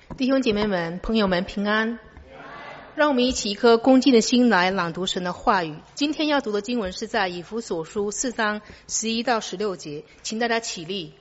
弟兄姐妹们、朋友们平安。让我们一起一颗恭敬的心来朗读神的话语。今天要读的经文是在以弗所书4章11到16节，请大家起立。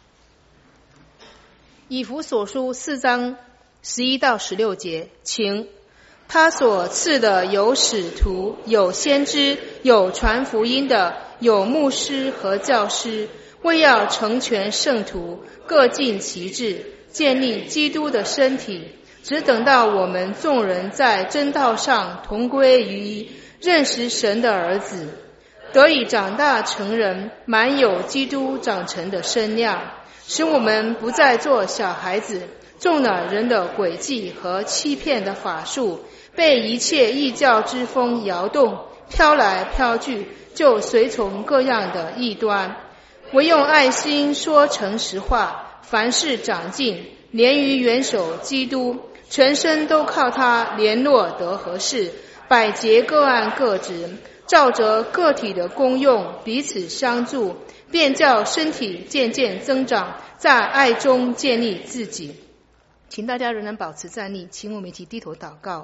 以弗所书4章11到16节，请。他所赐的有使徒，有先知，有传福音的，有牧师和教师，为要成全圣徒，各尽其志，建立基督的身体，只等到我们众人在真道上同归于一，认识神的儿子，得以长大成人，满有基督长成的身量，使我们不再做小孩子，中了人的诡计和欺骗的法术，被一切异教之风摇动，飘来飘去，就随从各样的异端。唯用爱心说诚实话，凡事长进，连于元首基督，全身都靠他联络得合适，百节各按各职，照着个体的功用彼此相助，便叫身体渐渐增长，在爱中建立自己。请大家仍然保持站立，请我们一起低头祷告。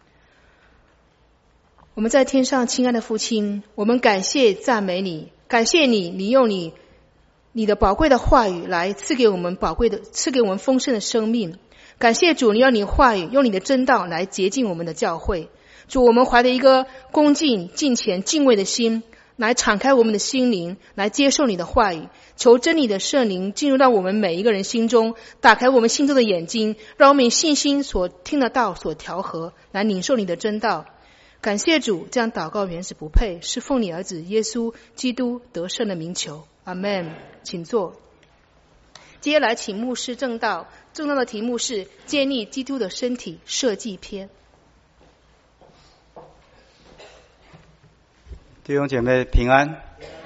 我们在天上亲爱的父亲，我们感谢赞美你，感谢你，你用你的宝贵的话语来赐给我们丰盛的生命。感谢主，你用你话语，用你的真道来洁净我们的教会。主，我们怀着一个恭敬、敬虔、敬畏的心，来敞开我们的心灵，来接受你的话语。求真理的圣灵进入到我们每一个人心中，打开我们心中的眼睛，让我们以信心所听得到、所调和，来领受你的真道。感谢主，这样祷告原是不配，是奉你儿子耶稣基督得胜的名求，阿们。请坐。接下来请牧师正道的题目是建立基督的身体设计篇。 弟兄姐妹平安，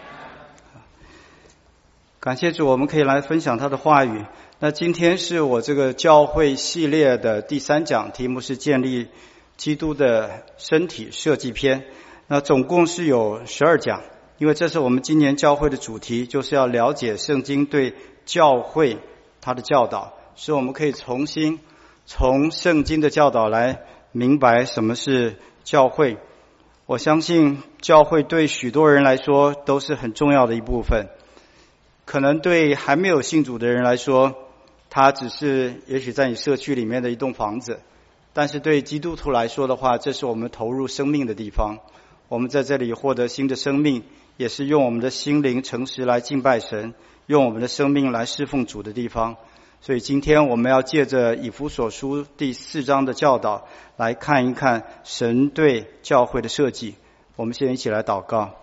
感谢主，我们可以来分享他的话语。那今天是我这个教会系列的第3讲，题目是建立基督的身体设计篇。那总共是有12讲，因为这是我们今年教会的主题，就是要了解圣经对教会它的教导，使我们可以重新从圣经的教导来明白什么是教会。我相信教会对许多人来说都是很重要的一部分，可能对还没有信主的人来说，它只是也许在你社区里面的一栋房子，但是对基督徒来说的话，这是我们投入生命的地方。我们在这里获得新的生命，也是用我们的心灵诚实来敬拜神，用我们的生命来侍奉主的地方。所以今天我们要借着以弗所书第4章的教导来看一看神对教会的设计。我们先一起来祷告。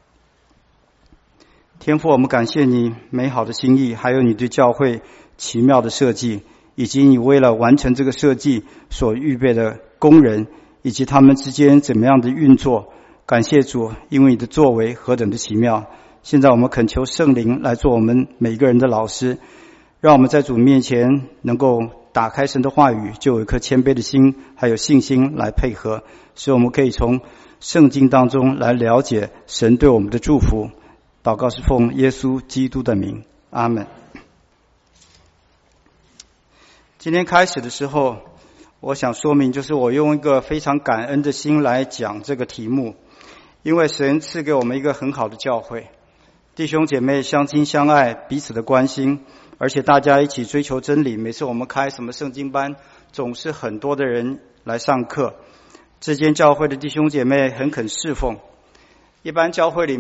天父，我们感谢你美好的心意，还有你对教会奇妙的设计，以及你为了完成这个设计所预备的工人，以及他们之间怎么样的运作。感谢主，因为你的作为何等的奇妙。现在我们恳求圣灵来做我们每一个人的老师，让我们在主面前能够打开神的话语，就有一颗谦卑的心还有信心来配合，使我们可以从圣经当中来了解神对我们的祝福。祷告是奉耶稣基督的名，阿们。今天开始的时候，我想说明，就是我用一个非常感恩的心来讲这个题目，因为神赐给我们一个很好的教会，弟兄姐妹相亲相爱，彼此的关心，而且大家一起追求真理。每次我们开什么圣经班，总是很多的人来上课。这间教会的弟兄姐妹很肯侍奉。一般教会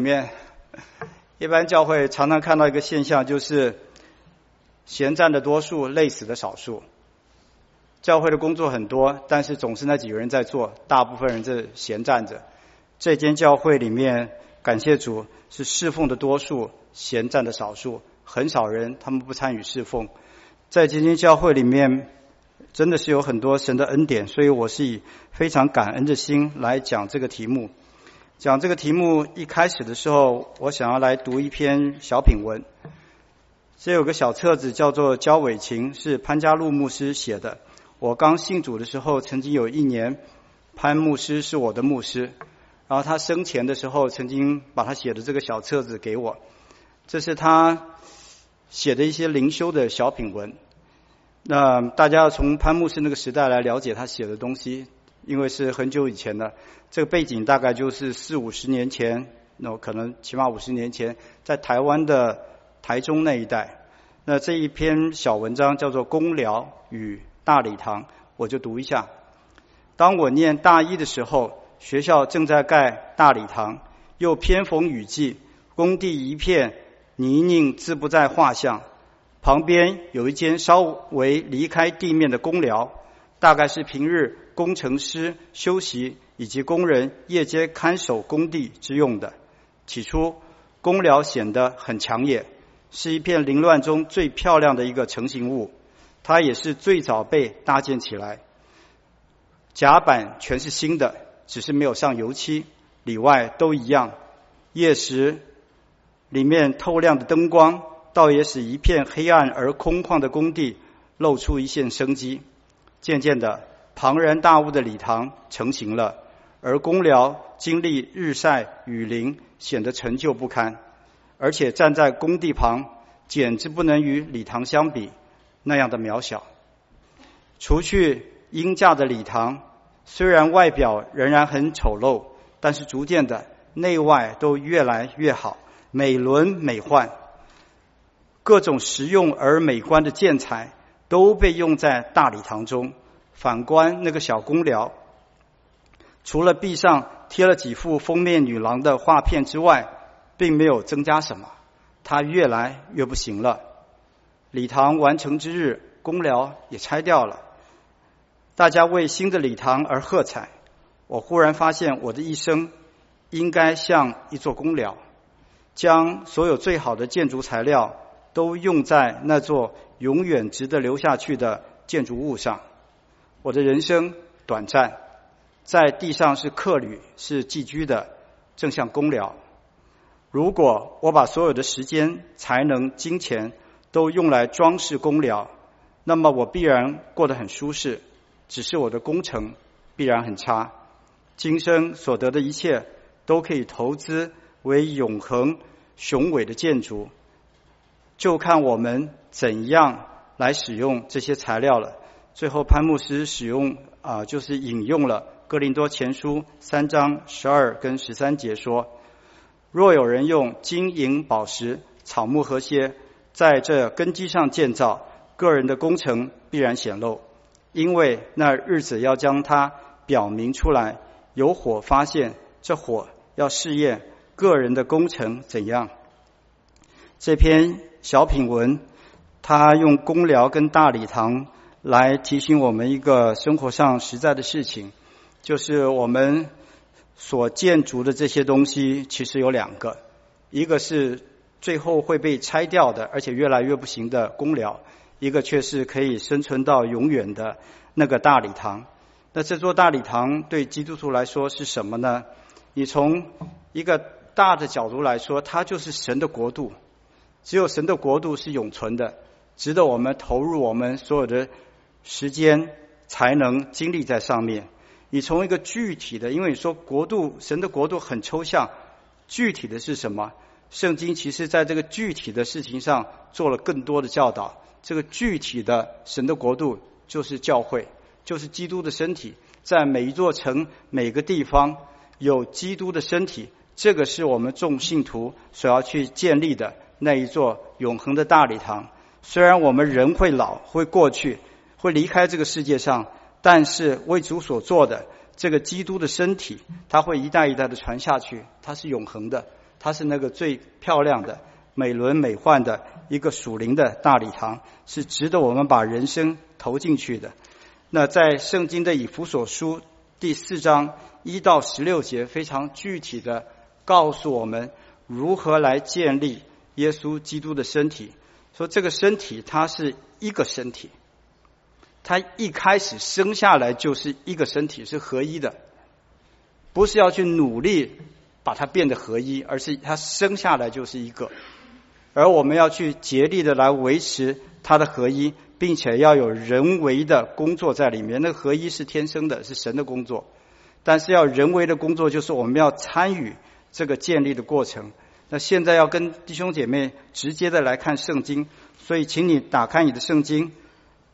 常常看到一个现象，就是闲站的多数，累死的少数。教会的工作很多，但是总是那几个人在做，大部分人在闲站着。这间教会里面，感谢主，是侍奉的多数，闲站的少数，很少人他们不参与侍奉。在这间教会里面，真的是有很多神的恩典，所以我是以非常感恩的心来讲这个题目。讲这个题目一开始的时候，我想要来读一篇小品文。这有个小册子叫做《焦尾琴》，是潘家禄牧师写的。我刚信主的时候，曾经有1年，潘牧师是我的牧师，然后他生前的时候，曾经把他写的这个小册子给我。这是他写的一些灵修的小品文。 那大家要从潘牧师那个时代来了解他写的东西，因为是很久以前的，这个背景大概就是40-50年前，那可能起码50年前，在台湾的台中那一带。那这一篇小文章叫做《公寮与大礼堂》，我就读一下。当我念大一的时候，学校正在盖大礼堂，又偏逢雨季，工地一片泥泞，自不在话下。旁边有一间稍微离开地面的公寮，大概是平日工程师休息以及工人夜间看守工地之用的。起初公寮显得很抢眼，是一片凌乱中最漂亮的一个成型物，它也是最早被搭建起来。甲板全是新的，只是没有上油漆，里外都一样。夜时里面透亮的灯光，倒也使一片黑暗而空旷的工地露出一线生机。渐渐的，庞然大物的礼堂成型了，而公寮经历日晒雨淋，显得陈旧不堪，而且站在工地旁，简直不能与礼堂相比，那样的渺小。除去鹰架的礼堂，虽然外表仍然很丑陋，但是逐渐的内外都越来越好，美轮美奂。各种实用而美观的建材都被用在大礼堂中。反观那个小公寮，除了壁上贴了几幅封面女郎的画片之外，并没有增加什么，它越来越不行了。礼堂完成之日，公寮也拆掉了，大家为新的礼堂而喝彩。我忽然发现我的一生应该像一座公寮，将所有最好的建筑材料都用在那座永远值得留下去的建筑物上。我的人生短暂，在地上是客旅，是寄居的，正像公寮。如果我把所有的时间、才能、金钱都用来装饰公寮，那么我必然过得很舒适，只是我的工程必然很差。今生所得的一切都可以投资为永恒雄伟的建筑，就看我们怎样来使用这些材料了。最后潘牧师就是引用了哥林多前书3章12跟13节说，若有人用金银宝石草木和谐在这根基上建造，个人的工程必然显露，因为那日子要将它表明出来，有火发现，这火要试验个人的工程怎样。这篇小品文他用公寮跟大礼堂来提醒我们一个生活上实在的事情，就是我们所建筑的这些东西其实有2个，一个是最后会被拆掉的，而且越来越不行的公寮，一个却是可以生存到永远的那个大礼堂。那这座大礼堂对基督徒来说是什么呢？你从一个大的角度来说，它就是神的国度，只有神的国度是永存的，值得我们投入我们所有的时间、才能、精力在上面。你从一个具体的，因为你说国度，神的国度很抽象，具体的是什么？圣经其实在这个具体的事情上做了更多的教导。这个具体的神的国度就是教会，就是基督的身体，在每一座城、每个地方有基督的身体，这个是我们众信徒所要去建立的那一座永恒的大礼堂。虽然我们人会老，会过去，会离开这个世界上，但是为主所做的这个基督的身体，它会一代一代的传下去，它是永恒的，它是那个最漂亮的、美轮美奂的一个属灵的大礼堂，是值得我们把人生投进去的。那在圣经的以弗所书第4章1到16节非常具体的告诉我们如何来建立耶稣基督的身体，说这个身体它是一个身体，它一开始生下来就是一个身体，是合一的，不是要去努力把它变得合一，而是它生下来就是一个，而我们要去竭力的来维持它的合一，并且要有人为的工作在里面。那个合一是天生的，是神的工作，但是要人为的工作，就是我们要参与这个建立的过程。那现在要跟弟兄姐妹直接的来看圣经，所以请你打开你的圣经，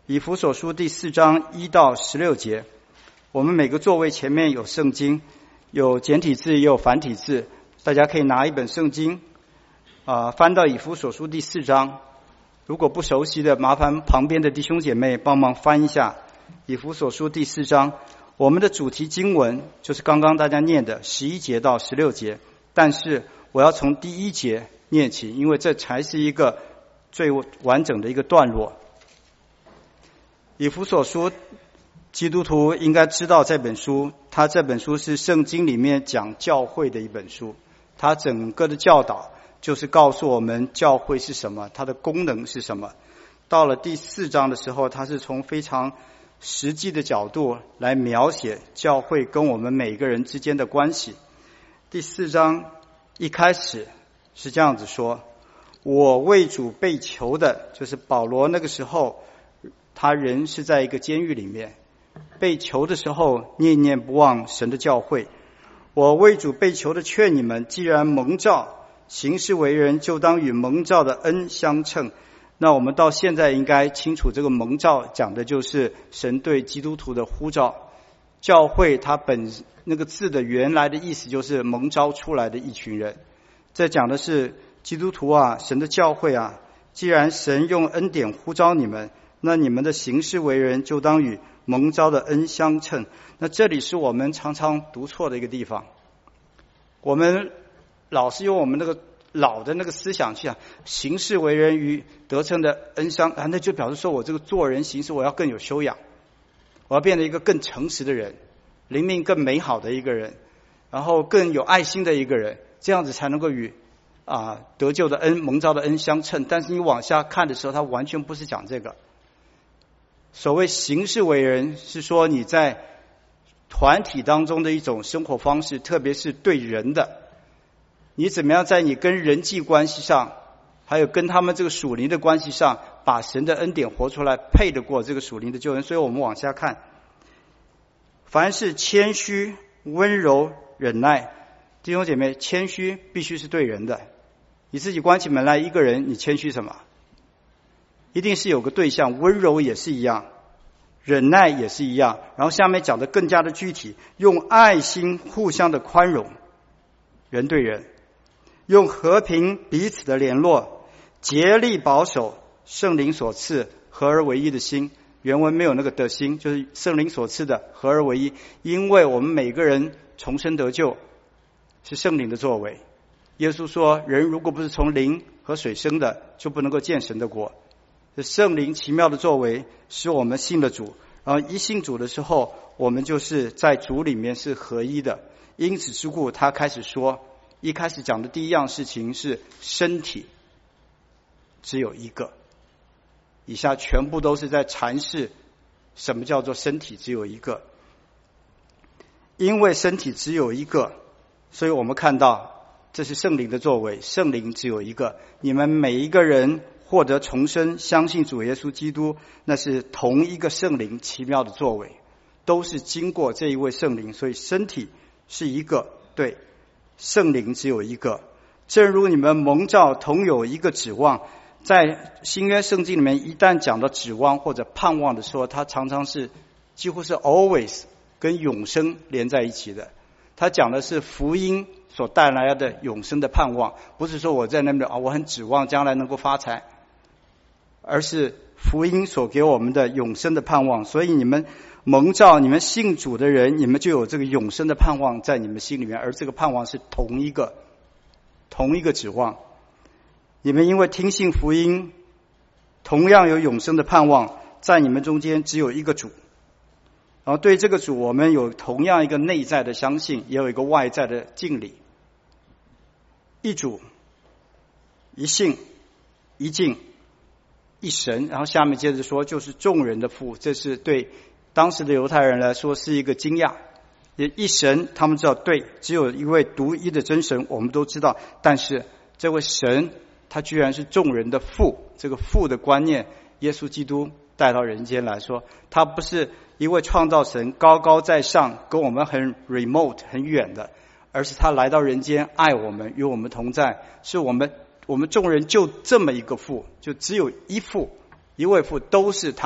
以弗所书第4章1到16节。我们每个座位前面有圣经，有简体字也有繁体字，大家可以拿一本圣经翻到以弗所书第4章。如果不熟悉的，麻烦旁边的弟兄姐妹帮忙翻一下以弗所书第4章。我们的主题经文就是刚刚大家念的11节到16节，但是我要从第1节念起，因为这才是一个最完整的一个段落。以弗所书，基督徒应该知道这本书，它这本书是圣经里面讲教会的一本书，它整个的教导就是告诉我们教会是什么，它的功能是什么。到了第4章的时候，它是从非常实际的角度来描写教会跟我们每一个人之间的关系。第4章一开始是这样子说，我为主被囚的，就是保罗那个时候他人是在一个监狱里面，被囚的时候念念不忘神的教会。我为主被囚的劝你们，既然蒙召行事为人，就当与蒙召的恩相称。那我们到现在应该清楚，这个蒙召讲的就是神对基督徒的呼召。教会它那个字的原来的意思就是蒙召出来的一群人，这讲的是基督徒啊，神的教会啊，既然神用恩典呼召你们，那你们的行事为人就当与蒙召的恩相称。那这里是我们常常读错的一个地方，我们老是用我们那个老的那个思想去行事为人与得称的恩相那就表示说我这个做人行事我要更有修养，我要变得一个更诚实的人，灵命更美好的一个人，然后更有爱心的一个人，这样子才能够与得救的恩蒙召的恩相称。但是你往下看的时候，他完全不是讲这个。所谓行事为人，是说你在团体当中的一种生活方式，特别是对人的，你怎么样在你跟人际关系上，还有跟他们这个属灵的关系上，把神的恩典活出来，配得过这个属灵的救恩。所以我们往下看，凡是谦虚、温柔、忍耐。弟兄姐妹，谦虚必须是对人的。你自己关起门来一个人，你谦虚什么？一定是有个对象。温柔也是一样，忍耐也是一样。然后下面讲的更加的具体，用爱心互相的宽容，人对人，用和平彼此的联络，竭力保守圣灵所赐合而为一的心。原文没有那个的心，就是圣灵所赐的合而为一。因为我们每个人重生得救是圣灵的作为。耶稣说，人如果不是从灵和水生的，就不能够见神的国。圣灵奇妙的作为使我们信了主，然后一信主的时候，我们就是在主里面是合一的。因此之故，他开始说，一开始讲的第一样事情是身体只有一个，以下全部都是在阐释什么叫做身体只有一个。因为身体只有一个，所以我们看到这是圣灵的作为，圣灵只有一个。你们每一个人获得重生，相信主耶稣基督，那是同一个圣灵奇妙的作为，都是经过这一位圣灵。所以身体是一个，对，圣灵只有一个。正如你们蒙召同有一个指望，在新约圣经里面一旦讲到指望或者盼望的时候，它常常是几乎是 always 跟永生连在一起的。它讲的是福音所带来的永生的盼望，不是说我在那边我很指望将来能够发财，而是福音所给我们的永生的盼望。所以你们蒙召，你们信主的人，你们就有这个永生的盼望在你们心里面，而这个盼望是同一个指望。你们因为听信福音，同样有永生的盼望，在你们中间只有一个主。然后对这个主，我们有同样一个内在的相信，也有一个外在的敬礼。一主、一信、一敬、一神。然后下面接着说，就是众人的父。这是对当时的犹太人来说是一个惊讶。一神，他们知道，对，只有一位独一的真神，我们都知道。但是这位神，他居然是众人的父。这个父的观念，耶稣基督带到人间来说，他不是一位创造神高高在上，跟我们很 remote 很远的，而是他来到人间，爱我们，与我们同在。是我们众人就这么一个父，就只有一父，一位父，都是他，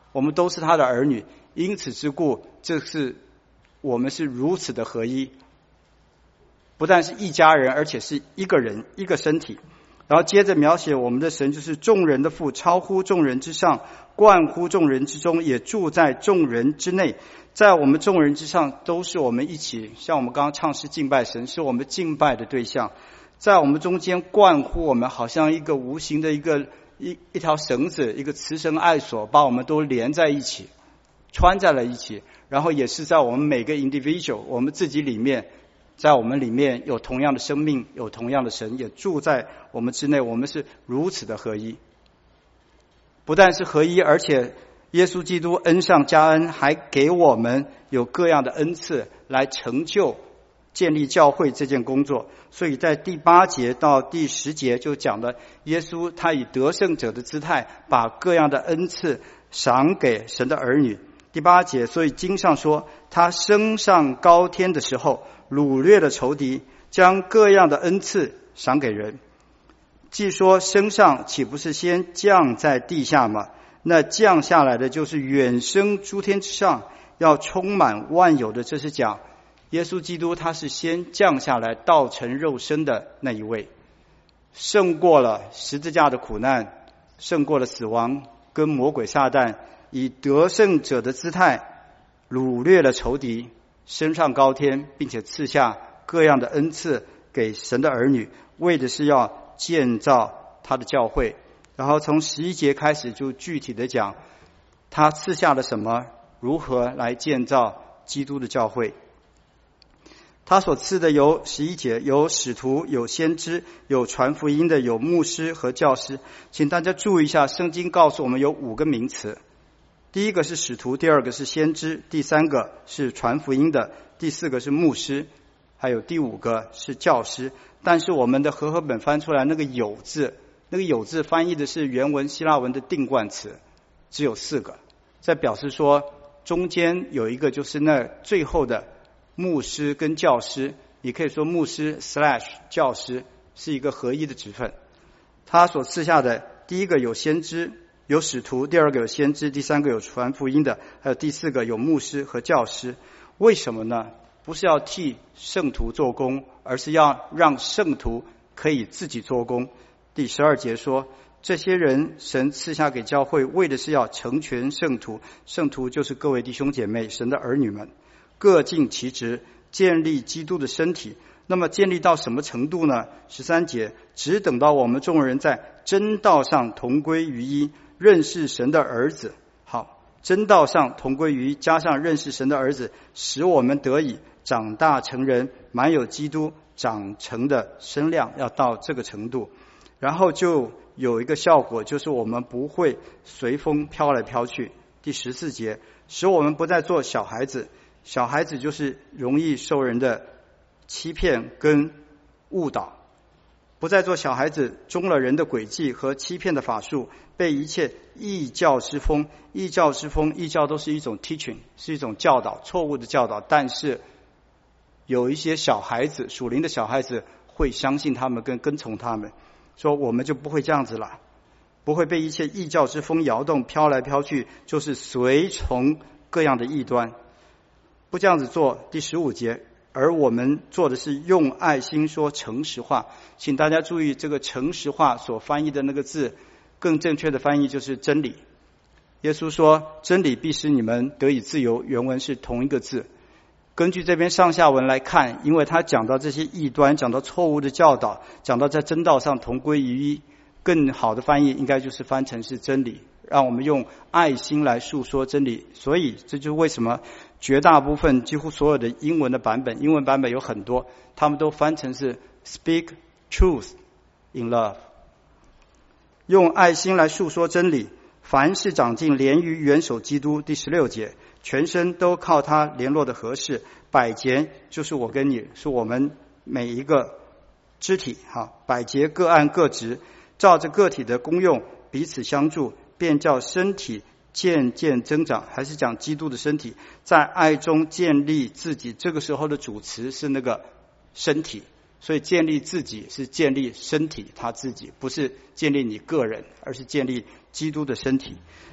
我们都是他的儿女，因此之故，我们是如此的合一，不但是一家人，而且是一个人，一个身体。然后接着描写我们的神就是众人的父，超乎众人之上，冠乎众人之中，也住在众人之内。在我们众人之上，都是我们一起，像我们刚刚唱诗敬拜神，是我们敬拜的对象。在我们中间冠乎我们，好像一个无形的一条绳子，一个慈绳爱索，把我们都连在一起，穿在了一起。然后也是在我们每个 individual， 我们自己里面，在我们里面有同样的生命，有同样的神，也住在我们之内。我们是如此的合一，不但是合一，而且耶稣基督恩上加恩，还给我们有各样的恩赐来成就建立教会这件工作。所以在第8节到第10节就讲了，耶稣他以得胜者的姿态，把各样的恩赐赏给神的儿女。第8节，所以经上说，他升上高天的时候，掳掠了仇敌，将各样的恩赐赏给人。既说升上，岂不是先降在地下吗？那降下来的就是远升诸天之上，要充满万有的。这是讲耶稣基督他是先降下来道成肉身的那一位，胜过了十字架的苦难，胜过了死亡跟魔鬼撒旦，以得胜者的姿态掳掠了仇敌，升上高天，并且赐下各样的恩赐给神的儿女，为的是要建造他的教会。然后从11节开始就具体的讲他赐下了什么，如何来建造基督的教会。他所赐的有11节，有使徒，有先知，有传福音的，有牧师和教师。请大家注意一下，圣经告诉我们有5个名词，第一个是使徒，第二个是先知，第3个是传福音的，第4个是牧师，还有第5个是教师。但是我们的和合本翻出来那个有字翻译的是原文希腊文的定冠词，只有4个，在表示说中间有一个就是那最后的牧师跟教师，你可以说牧师/教师是一个合一的职分。他所赐下的第一个有先知，有使徒，第2个有先知，第3个有传福音的，还有第4个有牧师和教师。为什么呢？不是要替圣徒做工，而是要让圣徒可以自己做工。第12节说，这些人神赐下给教会，为的是要成全圣徒，圣徒就是各位弟兄姐妹，神的儿女们，各尽其职，建立基督的身体。那么建立到什么程度呢？13节，只等到我们众人在真道上同归于一，认识神的儿子。好，真道上同归于一，加上认识神的儿子，使我们得以长大成人，满有基督长成的身量，要到这个程度。然后就有一个效果，就是我们不会随风飘来飘去。第14节，使我们不再做小孩子，小孩子就是容易受人的欺骗跟误导，不再做小孩子，中了人的诡计和欺骗的法术，被一切异教之风，异教都是一种 teaching， 是一种教导，错误的教导。但是有一些小孩子，属灵的小孩子会相信他们跟从他们，说我们就不会这样子了，不会被一切异教之风摇动，飘来飘去，就是随从各样的异端，不这样子做。第15节，而我们做的是用爱心说诚实话。请大家注意，这个诚实话所翻译的那个字，更正确的翻译就是真理。耶稣说真理必使你们得以自由，原文是同一个字。根据这边上下文来看，因为他讲到这些异端，讲到错误的教导，讲到在真道上同归于一，更好的翻译应该就是翻成是真理，让我们用爱心来述说真理。所以这就是为什么绝大部分几乎所有的英文版本有很多，他们都翻成是 speak truth in love， 用爱心来述说真理。凡是长进连于元首基督。第16节，全身都靠他联络的合适。百节就是我跟你，是我们每一个肢体，百节各按各职，照着个体的功用彼此相助，便叫身体渐渐增长。还是讲基督的身体在爱中建立自己。这个时候的主词是那个身体，所以建立自己是建立身体他自己，不是建立你个人，而是建立基督的身体。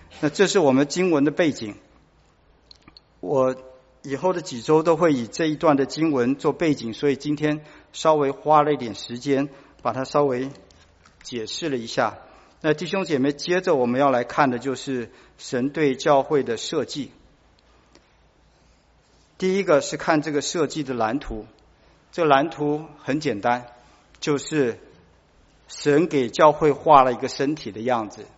那这是我们经文的背景。我以后的几周都会以这一段的经文做背景，所以今天稍微花了一点时间把它稍微解释了一下。那弟兄姐妹，接着我们要来看的就是神对教会的设计。第一个是看这个设计的蓝图，这个蓝图很简单，就是神给教会画了一个身体的样子。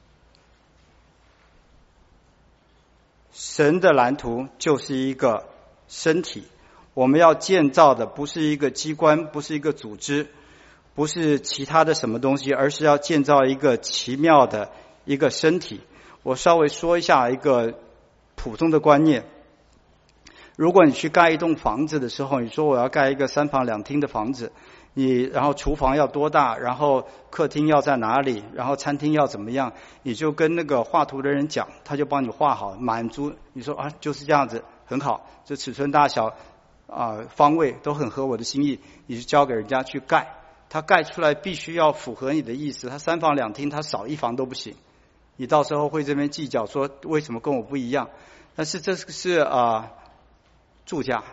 神的蓝图就是一个身体，我们要建造的不是一个机关，不是一个组织，不是其他的什么东西，而是要建造一个奇妙的一个身体。我稍微说一下一个普通的观念。如果你去盖一栋房子的时候，你说我要盖一个3房2厅的房子，然后厨房要多大，然后客厅要在哪里，然后餐厅要怎么样，你就跟那个画图的人讲，他就帮你画好，满足你说就是这样子，很好，这尺寸大小方位都很合我的心意，你就交给人家去盖，他盖出来必须要符合你的意思，他3房2厅他少1房都不行，你到时候会这边计较说为什么跟我不一样。但是这是住家。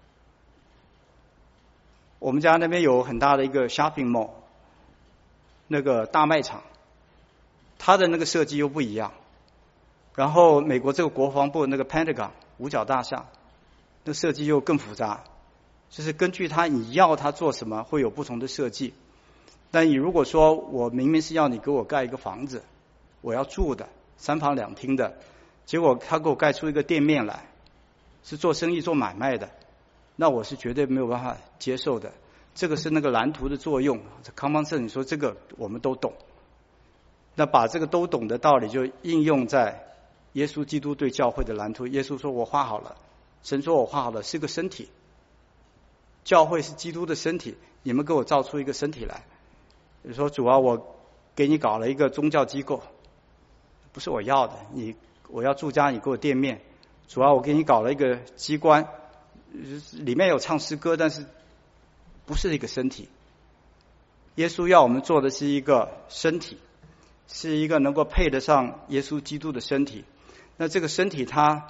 我们家那边有很大的一个 shopping mall， 那个大卖场，它的那个设计又不一样。然后美国这个国防部那个 Pentagon 五角大厦，那设计又更复杂，就是根据你要它做什么会有不同的设计。但你如果说我明明是要你给我盖一个房子，我要住的3房2厅的，结果他给我盖出一个店面来，是做生意做买卖的，那我是绝对没有办法接受的。这个是那个蓝图的作用，common sense，你说这个我们都懂。那把这个都懂的道理就应用在耶稣基督对教会的蓝图。耶稣说我画好了，神说我画好了，是个身体，教会是基督的身体，你们给我造出一个身体来。你说主啊，我给你搞了一个宗教机构，不是我要的，我要住家，你给我店面。主啊，我给你搞了一个机关，里面有唱诗歌，但是不是一个身体。耶稣要我们做的是一个身体，是一个能够配得上耶稣基督的身体。那这个身体它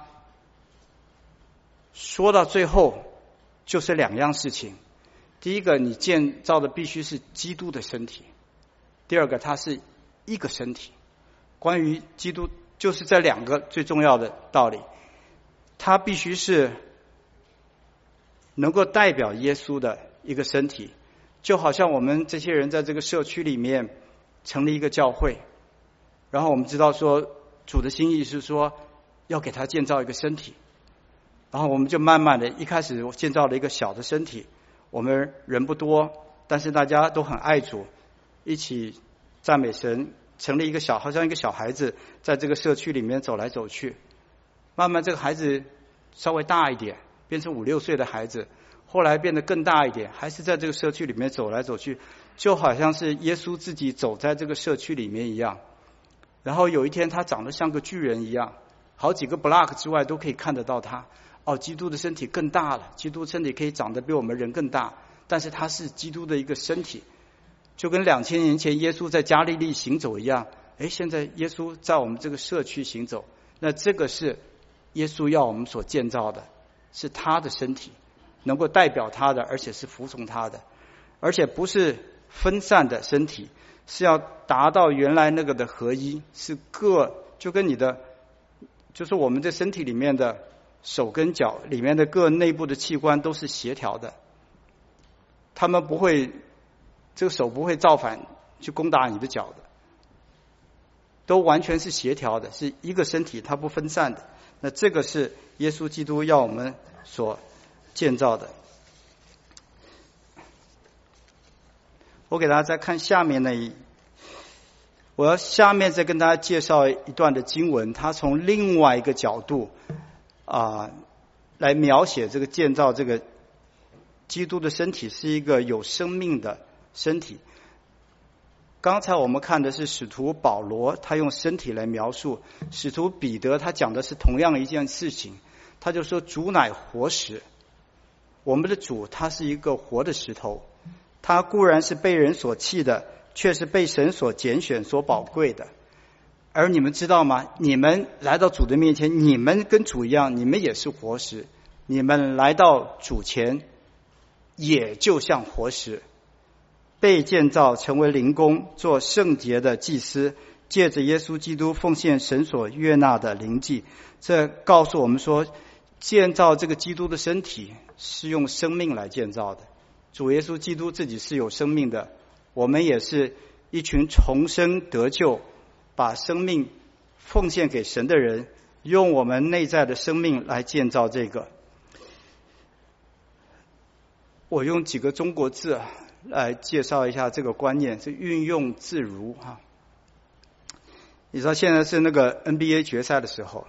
说到最后就是2样事情。第一个，你建造的必须是基督的身体；第二个，它是一个身体。关于基督就是这2个最重要的道理，它必须是能够代表耶稣的一个身体。就好像我们这些人在这个社区里面成立一个教会，然后我们知道说主的心意是说要给他建造一个身体，然后我们就慢慢的一开始建造了一个小的身体，我们人不多，但是大家都很爱主，一起赞美神，成立一个好像一个小孩子在这个社区里面走来走去。慢慢这个孩子稍微大一点，变成5、6岁的孩子，后来变得更大一点，还是在这个社区里面走来走去，就好像是耶稣自己走在这个社区里面一样。然后有一天他长得像个巨人一样，好几个 block 之外都可以看得到他。基督的身体更大了，基督身体可以长得比我们人更大，但是他是基督的一个身体，就跟2000年前耶稣在加利利行走一样。现在耶稣在我们这个社区行走，那这个是耶稣要我们所建造的，是他的身体，能够代表他的，而且是服从他的，而且不是分散的身体，是要达到原来那个的合一，是就跟你的就是我们这身体里面的手跟脚里面的各内部的器官都是协调的，他们不会，这个手不会造反去攻打你的脚的，都完全是协调的，是一个身体，它不分散的。那这个是耶稣基督要我们所建造的。我给大家再看下面我要下面再跟大家介绍一段的经文，它从另外一个角度来描写这个建造这个基督的身体是一个有生命的身体。刚才我们看的是使徒保罗，他用身体来描述；使徒彼得他讲的是同样一件事情，他就说主乃活石。我们的主他是一个活的石头，他固然是被人所弃的，却是被神所拣选所宝贵的。 而你们知道吗？你们来到主的面前，你们跟主一样，你们也是活石。你们来到主前，也就像活石，被建造成为灵宫，做圣洁的祭司，借着耶稣基督奉献神所悦纳的灵祭。这告诉我们说，建造这个基督的身体是用生命来建造的。主耶稣基督自己是有生命的，我们也是一群重生得救，把生命奉献给神的人，用我们内在的生命来建造这个。我用几个中国字来介绍一下这个观念，是运用自如哈。你知道现在是那个 NBA 决赛的时候，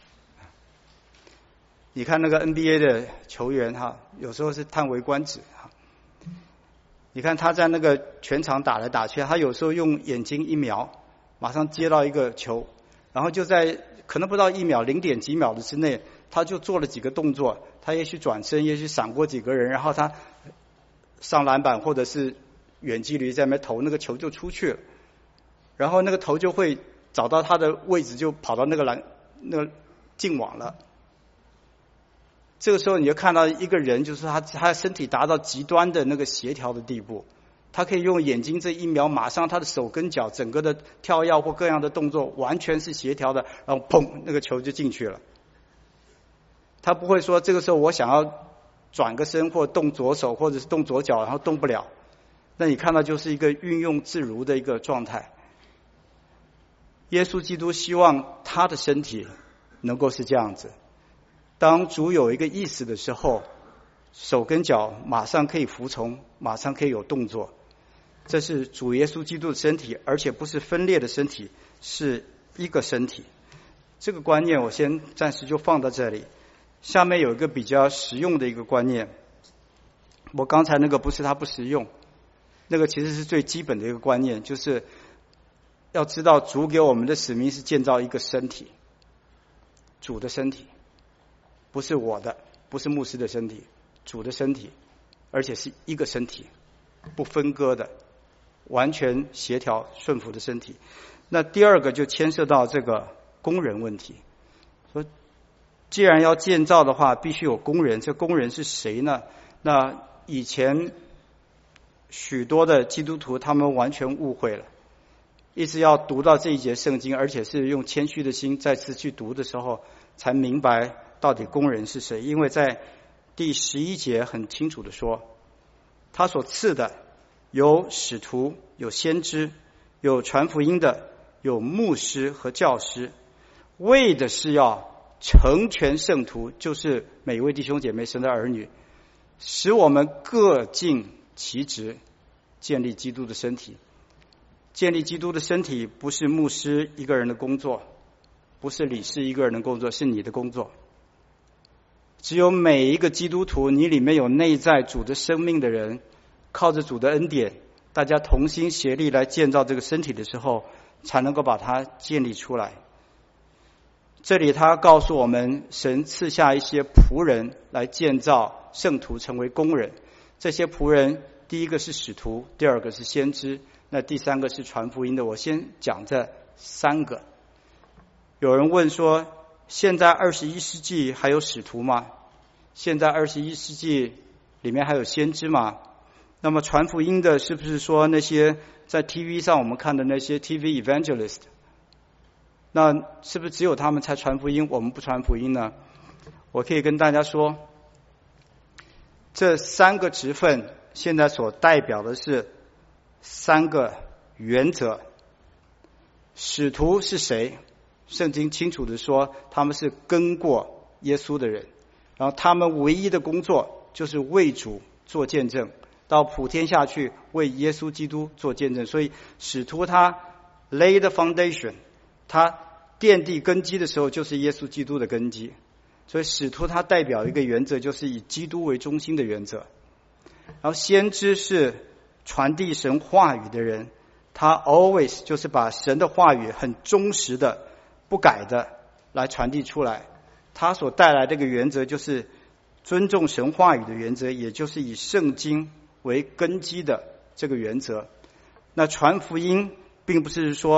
你看那个 NBA 的球员哈，有时候是叹为观止哈。你看他在那个全场打来打去，他有时候用眼睛一瞄，马上接到一个球，然后就在可能不到1秒0点几秒的之内，他就做了几个动作，他也许转身，也许闪过几个人，然后他上篮板或者是远距离在那边投，那个球就出去了，然后那个头就会找到他的位置，就跑到那个进网了。这个时候你就看到一个人，就是他身体达到极端的那个协调的地步，他可以用眼睛这一瞄，马上他的手跟脚整个的跳跃或各样的动作完全是协调的，然后砰，那个球就进去了。他不会说这个时候我想要转个身或动左手或者是动左脚，然后动不了。那你看到就是一个运用自如的一个状态。耶稣基督希望他的身体能够是这样子，当主有一个意思的时候，手跟脚马上可以服从，马上可以有动作。这是主耶稣基督的身体，而且不是分裂的身体，是一个身体。这个观念我先暂时就放到这里。下面有一个比较实用的一个观念，我刚才那个不是它不实用，那个其实是最基本的一个观念，就是要知道主给我们的使命是建造一个身体，主的身体，不是我的，不是牧师的身体，主的身体，而且是一个身体，不分割的，完全协调顺服的身体。那第二个就牵涉到这个工人问题，说既然要建造的话，必须有工人，这工人是谁呢？那以前许多的基督徒他们完全误会了，一直要读到这一节圣经，而且是用谦虚的心再次去读的时候，才明白到底工人是谁。因为在第11节很清楚的说，他所赐的有使徒，有先知，有传福音的，有牧师和教师，为的是要成全圣徒，就是每一位弟兄姐妹神的儿女，使我们各尽其职，建立基督的身体。建立基督的身体不是牧师一个人的工作，不是理事一个人的工作，是你的工作。只有每一个基督徒，你里面有内在主的生命的人，靠着主的恩典，大家同心协力来建造这个身体的时候，才能够把它建立出来。这里他告诉我们，神赐下一些仆人来建造圣徒成为工人。这些仆人，第一个是使徒，第二个是先知，那第三个是传福音的。我先讲这三个。有人问说，现在21世纪还有使徒吗？现在21世纪里面还有先知吗？那么传福音的是不是说那些在 TV 上我们看的那些 TV evangelist， 那是不是只有他们才传福音，我们不传福音呢？我可以跟大家说，这三个职分现在所代表的是三个原则。使徒是谁？圣经清楚的说，他们是跟过耶稣的人，然后他们唯一的工作就是为主做见证，到普天下去为耶稣基督做见证。所以使徒他 lay the foundation， 他奠定根基的时候就是耶稣基督的根基。所以使徒他代表一个原则，就是以基督为中心的原则。然后先知是传递神话语的人，他 always 就是把神的话语很忠实的不改的来传递出来。他所带来这个原则就是尊重神话语的原则，也就是以圣经为根基的这个原则。那传福音并不是说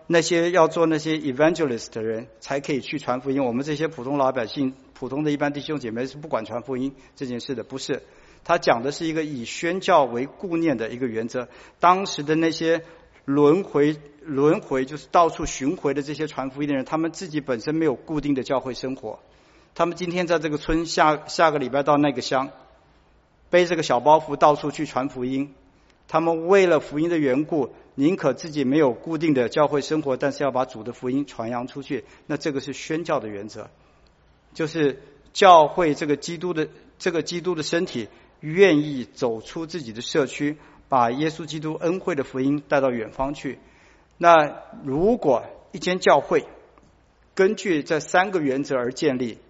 那些要做那些 evangelist 的人才可以去传福音，我们这些普通老百姓、普通的一般弟兄姐妹是不管传福音这件事的，不是。他讲的是一个以宣教为顾念的一个原则。当时的那些轮回就是到处巡回的这些传福音的人，他们自己本身没有固定的教会生活，他们今天在这个村，下个礼拜到那个乡，背这个小包袱到处去传福音。他们为了福音的缘故，宁可自己没有固定的教会生活，但是要把主的福音传扬出去。那这个是宣教的原则，就是教会这个基督的身体愿意走出自己的社区，把耶稣基督恩惠的福音带到远方去。那如果一间教会根据这3个原则而建立，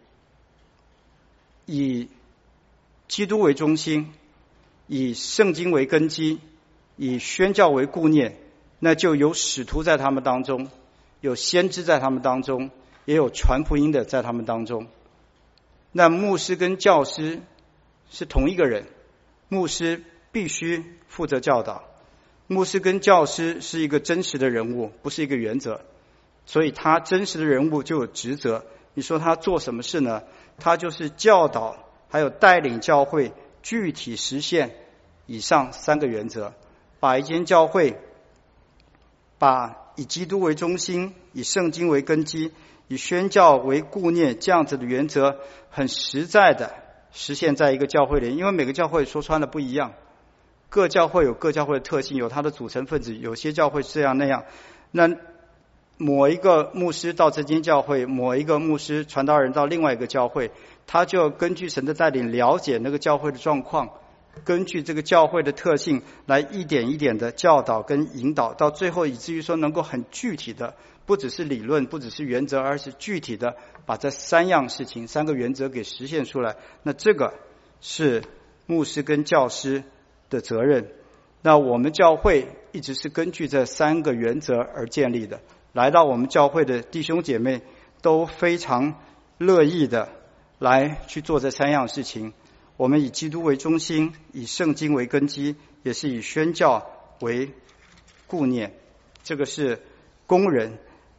以基督为中心，以圣经为根基，以宣教为顾念，那就有使徒在他们当中，有先知在他们当中，也有传福音的在他们当中。那牧师跟教师是同一个人，牧师必须负责教导，牧师跟教师是一个真实的人物，不是一个原则，所以他真实的人物就有职责。你说他做什么事呢？他就是教导还有带领教会具体实现以上3个原则，把一间教会把以基督为中心，以圣经为根基，以宣教为顾念，这样子的原则很实在的实现在一个教会里。因为每个教会说穿了不一样，各教会有各教会的特性，有它的组成分子，有些教会这样那样。那某一个牧师到这间教会，某一个牧师传道人到另外一个教会，他就根据神的带领了解那个教会的状况，根据这个教会的特性来一点一点的教导跟引导，到最后以至于说能够很具体的，不只是理论，不只是原则，而是具体的把这3样事情3个原则给实现出来。那这个是牧师跟教师的责任。那我们教会一直是根据这3个原则而建立的，来到我们教会的弟兄姐妹都非常乐意的来去做这3样事情。我们以基督为中心，以圣经为根基，也是以宣教为顾念。这个是工人，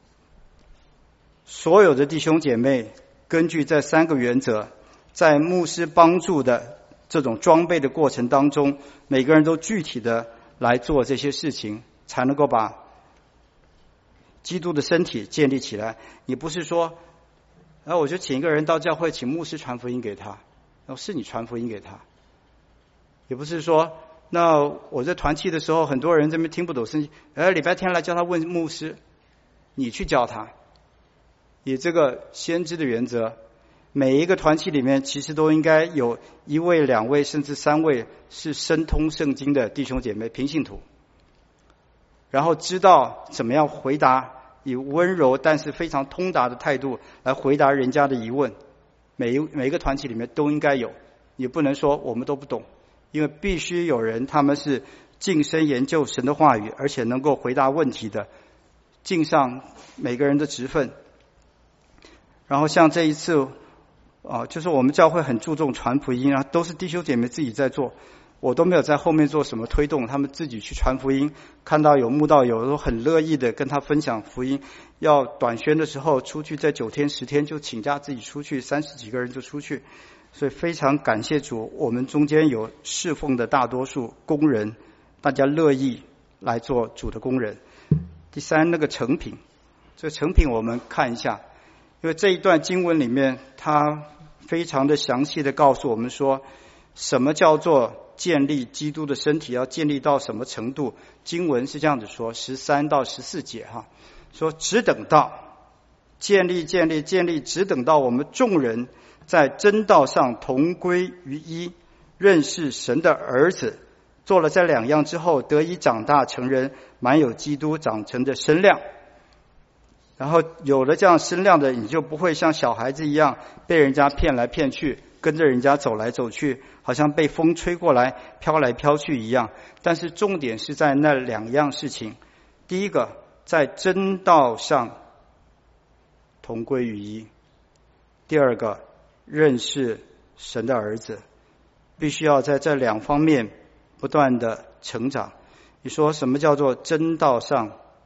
所有的弟兄姐妹根据这3个原则，在牧师帮助的这种装备的过程当中，每个人都具体的来做这些事情，才能够把基督的身体建立起来。你不是说我就请一个人到教会，请牧师传福音给他，是你传福音给他。也不是说那我在团契的时候，很多人这边听不懂圣经，礼拜天来叫他问牧师，你去教他。以这个先知的原则，每一个团契里面其实都应该有1位、2位甚至3位是深通圣经的弟兄姐妹平信徒，然后知道怎么样回答，以温柔但是非常通达的态度来回答人家的疑问。每一个团体里面都应该有，也不能说我们都不懂，因为必须有人他们是尽身研究神的话语，而且能够回答问题的，尽上每个人的职分。然后像这一次就是我们教会很注重传福音，都是弟兄姐妹自己在做，我都没有在后面做什么推动，他们自己去传福音。看到有慕道友都很乐意的跟他分享福音，要短宣的时候出去，在9天10天就请假自己出去，30几个人就出去。所以非常感谢主，我们中间有侍奉的大多数工人，大家乐意来做主的工人。第3，那个成品，这个成品我们看一下，因为这一段经文里面他非常的详细的告诉我们说，什么叫做建立基督的身体，要建立到什么程度。经文是这样子说，13到14节说只等到建立，只等到我们众人在真道上同归于一，认识神的儿子，做了这2样之后，得以长大成人，满有基督长成的身量。然后有了这样身量的，你就不会像小孩子一样被人家骗来骗去，跟着人家走来走去，好像被风吹过来飘来飘去一样。但是重点是在那2样事情。第一个，在真道上同归于一。第二个，认识神的儿子，必须要在这2方面不断的成长。你说什么叫做真道上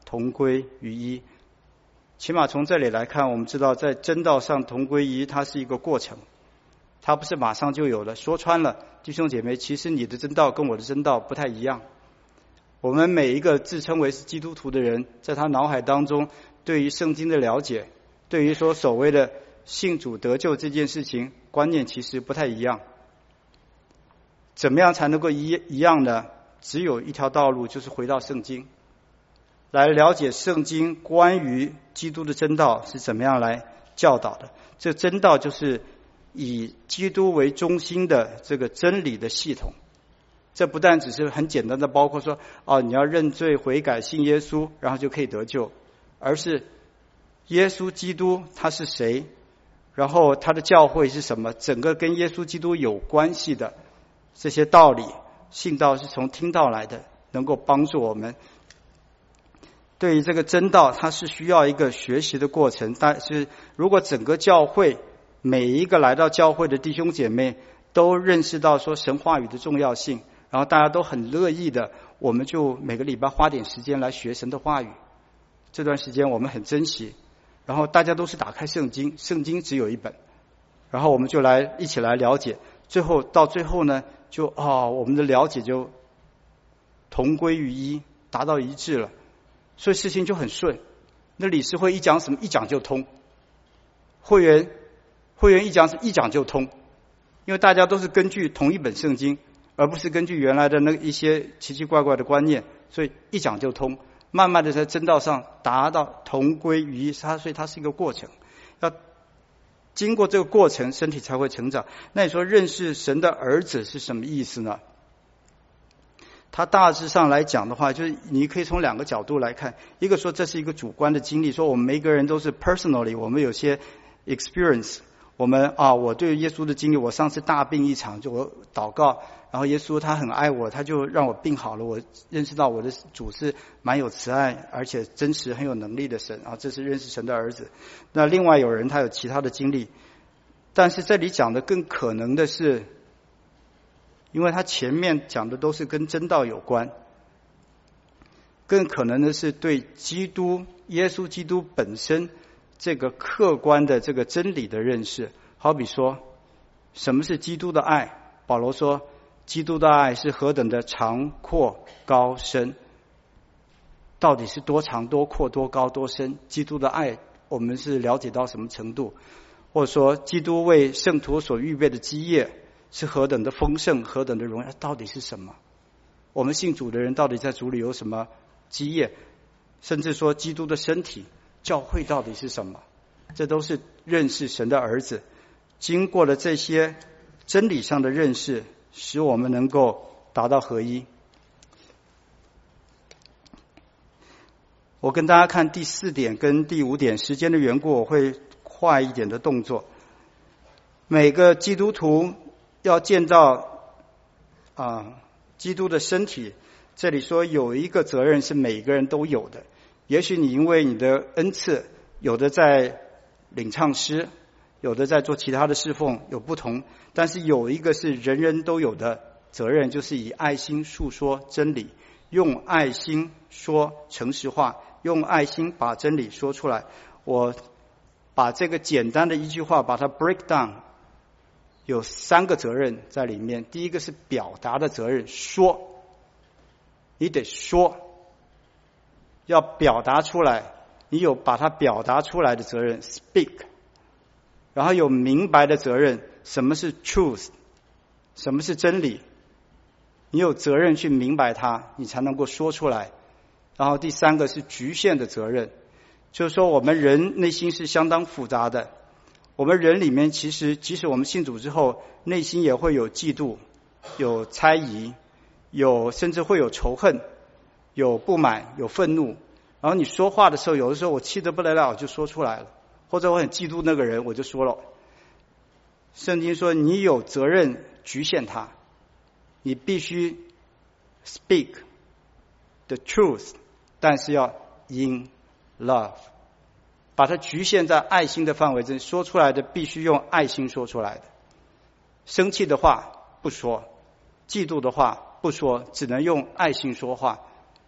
同归于一。起码从这里来看，我们知道在真道上同归于一，它是一个过程，它不是马上就有了。说穿了，弟兄姐妹，其实你的真道跟我的真道不太一样。我们每一个自称为是基督徒的人，在他脑海当中对于圣经的了解，对于说所谓的信主得救这件事情，观念其实不太一样。怎么样才能够一样呢？只有一条道路，就是回到圣经，来了解圣经关于基督的真道是怎么样来教导的。这真道就是以基督为中心的这个真理的系统。这不但只是很简单的包括说你要认罪悔改信耶稣然后就可以得救，而是耶稣基督他是谁，然后他的教会是什么，整个跟耶稣基督有关系的这些道理，信道是从听道来的，能够帮助我们。对于这个真道，它是需要一个学习的过程，但是如果整个教会每一个来到教会的弟兄姐妹都认识到说神话语的重要性，然后大家都很乐意的，我们就每个礼拜花点时间来学神的话语，这段时间我们很珍惜，然后大家都是打开圣经，圣经只有一本，然后我们就来一起来了解，到最后呢，就我们的了解就同归于一，达到一致了，所以事情就很顺。那理事会一讲什么，一讲就通；会员一讲是一讲就通，因为大家都是根据同一本圣经，而不是根据原来的那一些奇奇怪怪的观念，所以一讲就通。慢慢的在真道上达到同归于一，所以它是一个过程，要经过这个过程，身体才会成长。那你说认识神的儿子是什么意思呢？他大致上来讲的话，就是你可以从两个角度来看，一个说这是一个主观的经历，说我们每个人都是 personally， 我们有些 experience， 我们我对耶稣的经历，我上次大病一场，就我祷告，然后耶稣他很爱我，他就让我病好了，我认识到我的主是蛮有慈爱而且真实很有能力的神，这是认识神的儿子。那另外有人他有其他的经历，但是这里讲的更可能的是，因为他前面讲的都是跟真道有关，更可能的是对基督耶稣基督本身这个客观的这个真理的认识。好比说什么是基督的爱，保罗说基督的爱是何等的长阔高深，到底是多长多阔多高多深，基督的爱我们是了解到什么程度，或者说基督为圣徒所预备的基业是何等的丰盛何等的荣耀，到底是什么，我们信主的人到底在主里有什么基业，甚至说基督的身体教会到底是什么，这都是认识神的儿子。经过了这些真理上的认识，使我们能够达到合一。我跟大家看第4点跟第5点，时间的缘故我会快一点的动作。每个基督徒要建造基督的身体，这里说有一个责任是每个人都有的，也许你因为你的恩赐，有的在领唱诗，有的在做其他的侍奉，有不同，但是有一个是人人都有的责任，就是以爱心述说真理，用爱心说诚实话，用爱心把真理说出来。我把这个简单的一句话把它 break down， 有3个责任在里面。第一个是表达的责任，说，你得说，要表达出来，你有把它表达出来的责任 speak。 然后有明白的责任，什么是 truth， 什么是真理，你有责任去明白它，你才能够说出来。然后第3个是局限的责任，就是说我们人内心是相当复杂的，我们人里面其实即使我们信主之后，内心也会有嫉妒，有猜疑，有甚至会有仇恨，有不满，有愤怒。然后你说话的时候，有的时候我气得不得了，我就说出来了，或者我很嫉妒那个人，我就说了。圣经说你有责任局限他，你必须 speak the truth， 但是要 in love， 把它局限在爱心的范围之内，说出来的必须用爱心说出来的。生气的话不说，嫉妒的话不说，只能用爱心说话。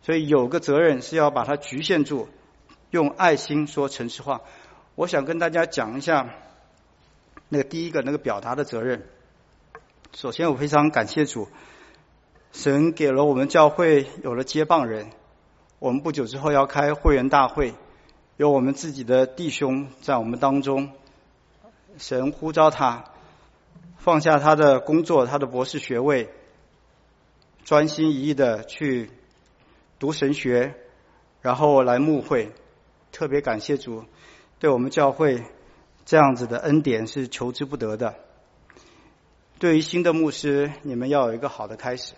所以有个责任是要把它局限住，用爱心说诚实话。我想跟大家讲一下那个第一个那个表达的责任。首先我非常感谢主，神给了我们教会有了接棒人，我们不久之后要开会员大会，有我们自己的弟兄在我们当中，神呼召他放下他的工作，他的博士学位，专心一意的去读神学，然后来牧会。特别感谢主对我们教会这样子的恩典是求之不得的。对于新的牧师，你们要有一个好的开始。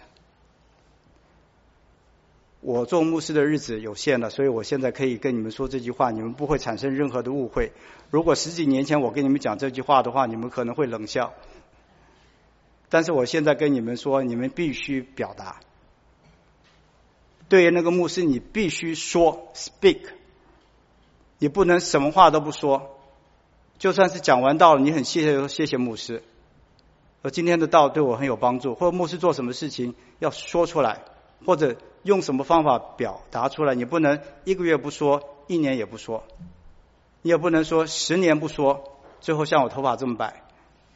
我做牧师的日子有限了，所以我现在可以跟你们说这句话，你们不会产生任何的误会。如果10几年前我跟你们讲这句话的话，你们可能会冷笑。但是我现在跟你们说，你们必须表达。对于那个牧师，你必须说 speak， 你不能什么话都不说。就算是讲完道了，你很谢谢牧师，今天的道对我很有帮助，或者牧师做什么事情要说出来，或者用什么方法表达出来。你不能1个月不说，1年也不说，你也不能说10年不说，最后像我头发这么白。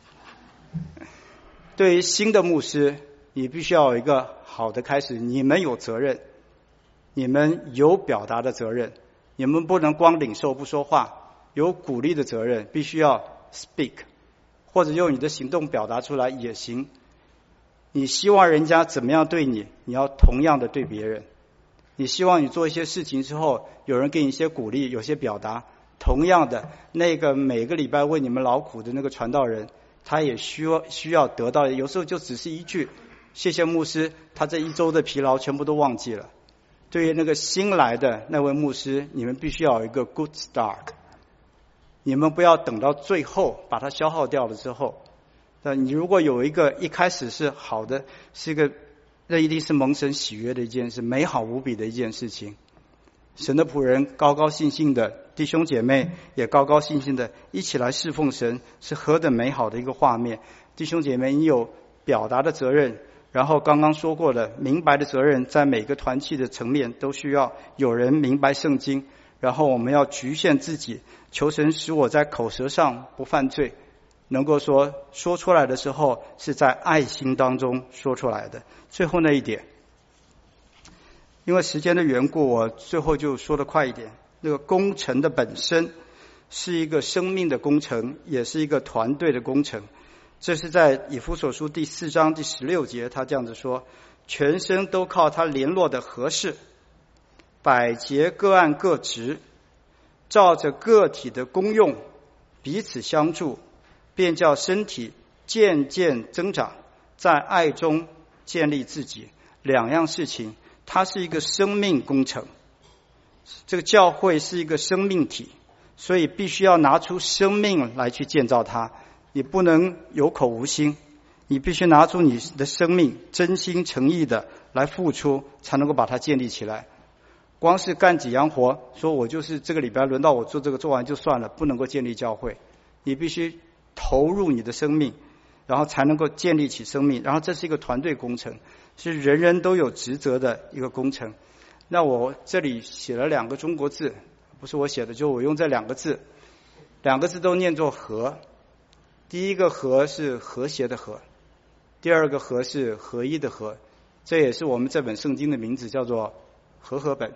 对于新的牧师，你必须要有一个好的开始。你们有责任，你们有表达的责任，你们不能光领受不说话，有鼓励的责任，必须要 speak， 或者用你的行动表达出来也行。你希望人家怎么样对你，你要同样的对别人。你希望你做一些事情之后，有人给你一些鼓励，有些表达，同样的，那个每个礼拜为你们劳苦的那个传道人，他也需要得到，有时候就只是一句谢谢牧师，他这1周的疲劳全部都忘记了。对于那个新来的那位牧师，你们必须要有一个 good start， 你们不要等到最后把它消耗掉了之后。你如果有一个一开始是好的，是一个，那一定是蒙神喜悦的一件事，美好无比的一件事情。神的仆人高高兴兴的，弟兄姐妹也高高兴兴的一起来侍奉神，是何等美好的一个画面。弟兄姐妹，你有表达的责任，然后刚刚说过的明白的责任，在每个团契的层面都需要有人明白圣经，然后我们要局限自己，求神使我在口舌上不犯罪，能够说出来的时候是在爱心当中说出来的。最后那一点，因为时间的缘故，我最后就说得快一点。那个工程的本身是一个生命的工程，也是一个团队的工程。这是在以弗所书第4章第16节，他这样子说：全身都靠他联络的合适，百节各按各职，照着个体的功用彼此相助，便叫身体渐渐增长，在爱中建立自己。两样事情，它是一个生命工程。这个教会是一个生命体，所以必须要拿出生命来去建造它。你不能有口无心，你必须拿出你的生命，真心诚意的来付出，才能够把它建立起来。光是干几样活，说我就是这个礼拜轮到我做这个，做完就算了，不能够建立教会。你必须投入你的生命，然后才能够建立起生命。然后这是一个团队工程，是人人都有职责的一个工程。那我这里写了2个中国字，不是我写的，就我用这2个字，2个字都念作和。第一个和是和谐的和，第二个和是合一的和，这也是我们这本圣经的名字，叫做和合本。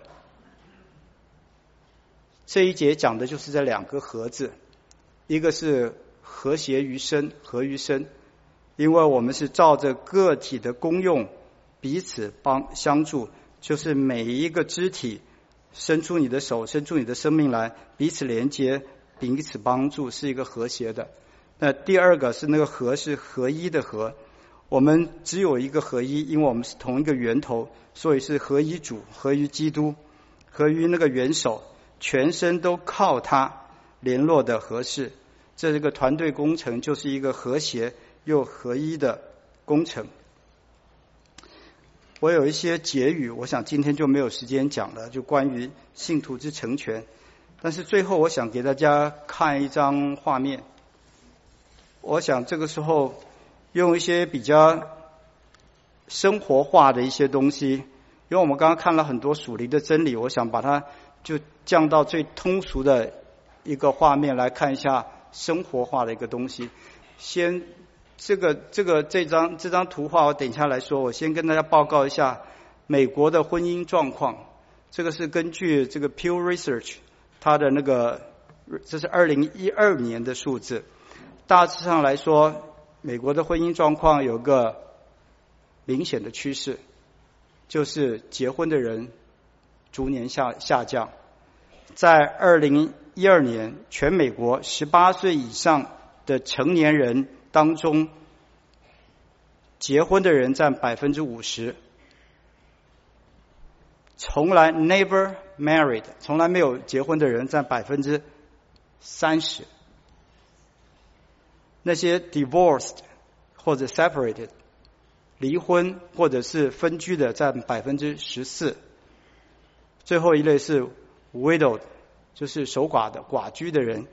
这一节讲的就是这2个和字，一个是和谐于身，合于身，因为我们是照着个体的功用彼此相助，就是每一个肢体伸出你的手，伸出你的生命来，彼此连接，彼此帮助，是一个和谐的。那第二个是那个和是合一的和，我们只有一个合一，因为我们是同一个源头，所以是合一主，合于基督，合于那个元首，全身都靠他联络的合适。这是个团队工程，就是一个和谐又合一的工程。我有一些结语，我想今天就没有时间讲了，就关于信徒之成全。但是最后我想给大家看一张画面，我想这个时候用一些比较生活化的一些东西， 因为我们刚刚看了很多属灵的真理，我想把它就降到最通俗的一个画面来看一下生活化的一个东西。先这张图画我等一下来说，我先跟大家报告一下美国的婚姻状况。这个是根据这个 Pew Research 它的这是2012年的数字。大致上来说，美国的婚姻状况有个明显的趋势，就是结婚的人逐年下降。在2012年，全美国18岁以上的成年人当中，结婚的人占 50%， 从来 never married 从来没有结婚的人占 30%， 那些 divorced 或者 separated 离婚或者是分居的占 14%， 最后一类是 widowed 就是守寡的寡居的人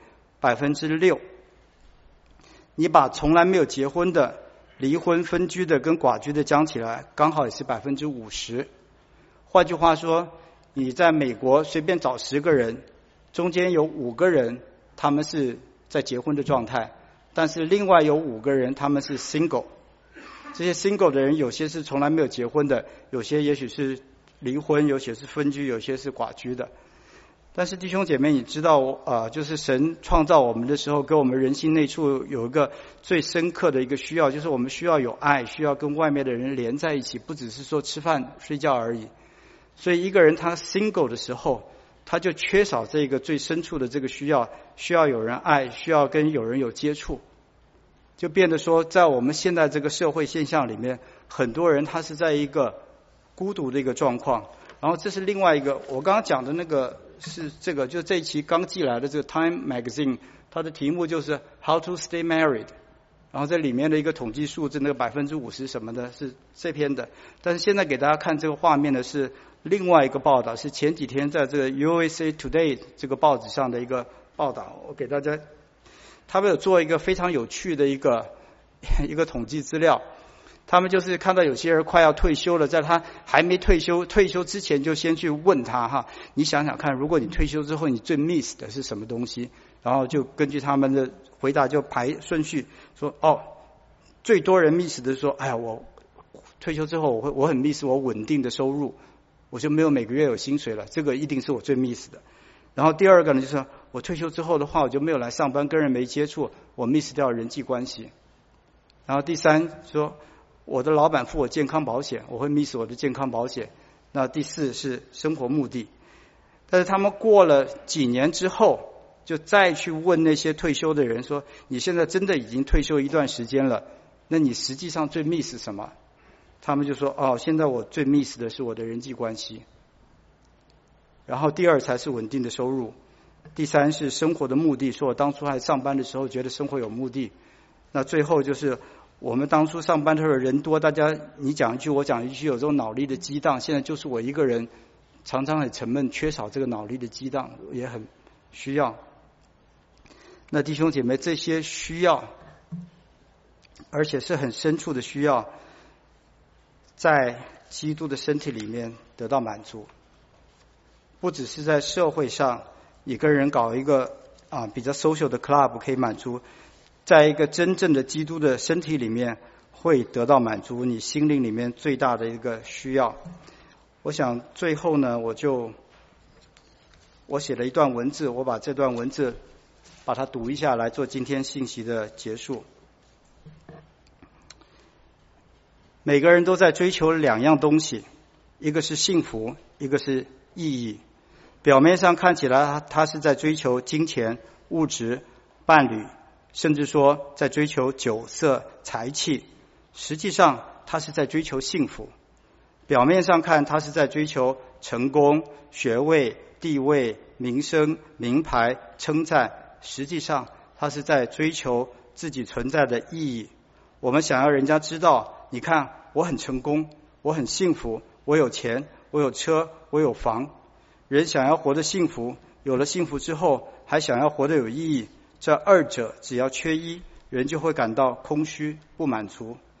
6%。 你把从来没有结婚的、离婚分居的跟寡居的加起来，刚好也是 50%。 换句话说，你在美国随便找10个人，中间有5个人他们是在结婚的状态，但是另外有5个人他们是 single。 这些 single 的人有些是从来没有结婚的，有些也许是离婚，有些是分居，有些是寡居的。但是弟兄姐妹，你知道就是神创造我们的时候，给我们人心内处有一个最深刻的一个需要，就是我们需要有爱，需要跟外面的人连在一起，不只是说吃饭睡觉而已。所以一个人他 single 的时候，他就缺少这个最深处的这个需要，需要有人爱，需要跟有人有接触，就变得说在我们现在这个社会现象里面，很多人他是在一个孤独的一个状况。然后这是另外一个，我刚刚讲的那个是这个，就这一期刚寄来的这个 Time Magazine， 它的题目就是 How to Stay Married， 然后这里面的一个统计数字，那个 50% 什么的是这篇的。但是现在给大家看这个画面的是另外一个报道，是前几天在这个 USA Today 这个报纸上的一个报道。我给大家，他们有做一个非常有趣的一个统计资料。他们就是看到有些人快要退休了，在他还没退休之前就先去问他你想想看，如果你退休之后你最 miss 的是什么东西，然后就根据他们的回答就排顺序说，最多人 miss 的是说，哎呀，我退休之后我很 miss 我稳定的收入，我就没有每个月有薪水了，这个一定是我最 miss 的。然后第二个呢，就是我退休之后的话，我就没有来上班，跟人没接触，我 miss 掉人际关系。然后第三说，我的老板付我健康保险，我会 miss 我的健康保险。那第4是生活目的。但是他们过了几年之后，就再去问那些退休的人说，你现在真的已经退休一段时间了，那你实际上最 miss 什么？他们就说，现在我最 miss 的是我的人际关系。然后第2才是稳定的收入，第3是生活的目的，说我当初还上班的时候觉得生活有目的。那最后就是我们当初上班的时候人多，大家你讲一句我讲一句，有这种脑力的激荡，现在就是我一个人，常常很沉闷，缺少这个脑力的激荡，也很需要。那弟兄姐妹，这些需要，而且是很深处的需要，在基督的身体里面得到满足，不只是在社会上你跟人搞一个比较 social 的 club 可以满足，在一个真正的基督的身体里面会得到满足，你心灵里面最大的一个需要。我想最后呢，我写了一段文字，我把这段文字把它读一下来做今天信息的结束。每个人都在追求2样东西，一个是幸福，一个是意义。表面上看起来他是在追求金钱、物质、伴侣，甚至说在追求酒色财气，实际上他是在追求幸福。表面上看他是在追求成功、学位、地位、名声、名牌、称赞，实际上他是在追求自己存在的意义。我们想要人家知道，你看我很成功，我很幸福，我有钱，我有车，我有房。人想要活得幸福，有了幸福之后还想要活得有意义，这2者只要缺一，人就会感到空虚不满足。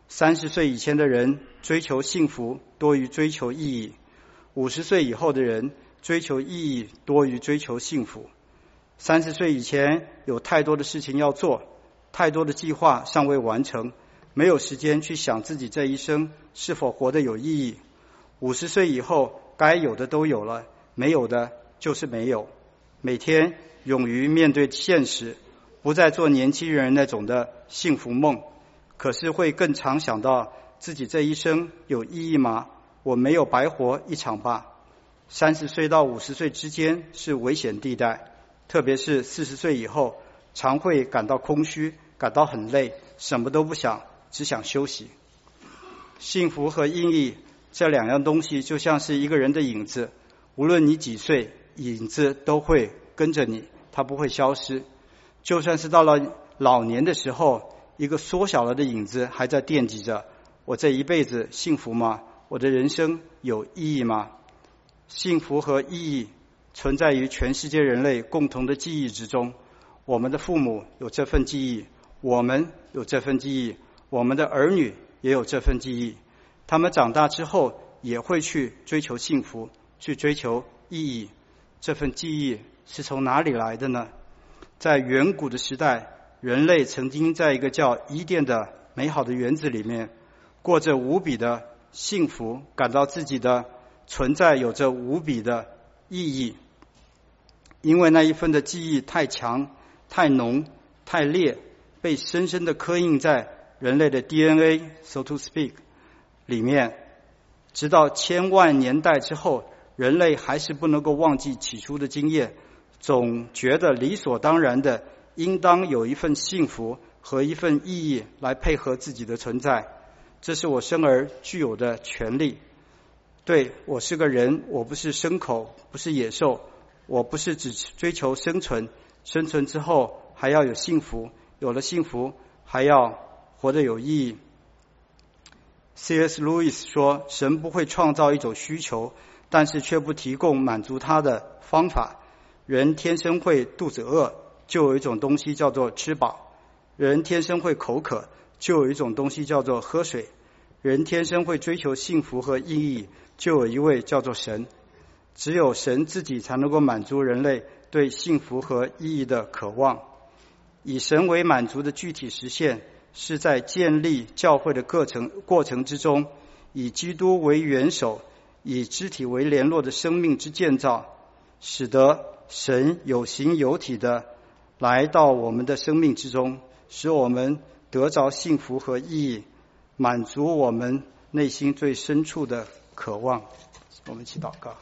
30岁以前的人追求幸福多于追求意义，50岁以后的人追求意义多于追求幸福。30岁以前有太多的事情要做，太多的计划尚未完成，没有时间去想自己这一生是否活得有意义。50岁以后该有的都有了，没有的就是没有。每天勇于面对现实，不再做年轻人那种的幸福梦，可是会更常想到自己这一生有意义吗？我没有白活一场吧。30岁到50岁之间是危险地带，特别是40岁以后，常会感到空虚，感到很累，什么都不想，只想休息。幸福和意义这两样东西就像是一个人的影子，无论你几岁，影子都会跟着你，它不会消失。就算是到了老年的时候，一个缩小了的影子还在惦记着，我这一辈子幸福吗？我的人生有意义吗？幸福和意义存在于全世界人类共同的记忆之中。我们的父母有这份记忆，我们有这份记忆，我们的儿女也有这份记忆。他们长大之后也会去追求幸福，去追求意义。这份记忆是从哪里来的呢？在远古的时代，人类曾经在一个叫伊甸的美好的园子里面，过着无比的幸福，感到自己的存在有着无比的意义。因为那一份的记忆太强、太浓、太烈，被深深的刻印在人类的 DNA so to speak 里面，直到千万年代之后，人类还是不能够忘记起初的经验，总觉得理所当然的应当有一份幸福和一份意义来配合自己的存在。这是我生而具有的权利。对，我是个人，我不是牲口，不是野兽，我不是只追求生存，生存之后还要有幸福，有了幸福还要活得有意义。C.S. Lewis 说，神不会创造一种需求，但是却不提供满足它的方法。人天生会肚子饿，就有一种东西叫做吃饱；人天生会口渴，就有一种东西叫做喝水；人天生会追求幸福和意义，就有一位叫做神。只有神自己才能够满足人类对幸福和意义的渴望。以神为满足的具体实现，是在建立教会的过程之中，以基督为元首，以肢体为联络的生命之建造，使得神有形有体的来到我们的生命之中，使我们得着幸福和意义，满足我们内心最深处的渴望。我们一起祷告。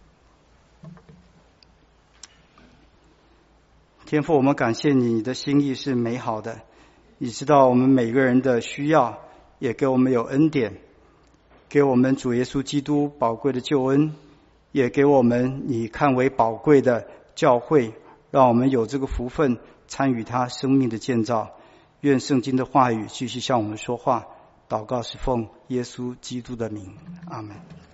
天父，我们感谢你，你的心意是美好的，你知道我们每个人的需要，也给我们有恩典，给我们主耶稣基督宝贵的救恩，也给我们你看为宝贵的教会，让我们有这个福分参与他生命的建造。愿圣经的话语继续向我们说话。祷告是奉耶稣基督的名，阿们。